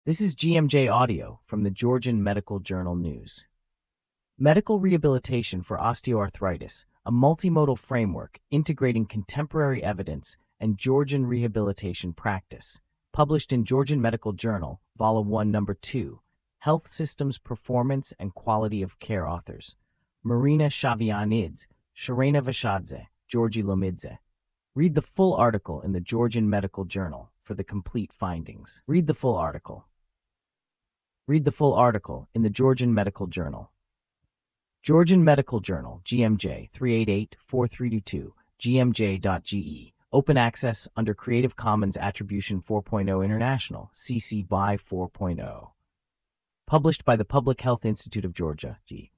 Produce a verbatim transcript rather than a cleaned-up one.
This is G M J Audio from the Georgian Medical Journal News. Medical Rehabilitation for Osteoarthritis, a multimodal framework integrating contemporary evidence and Georgian rehabilitation practice. Published in Georgian Medical Journal, Volume one, Number two, Health Systems Performance and Quality of Care. Authors: Marina Shavianidze, Sharena Vashadze, Georgi Lomidze. Read the full article in the Georgian Medical Journal for the complete findings. Read the full article. Read the full article in the Georgian Medical Journal. Georgian Medical Journal, G M J three eight eight four three two two, G M J dot G E. Open access under Creative Commons Attribution four point oh International, C C B Y four point oh. Published by the Public Health Institute of Georgia, G.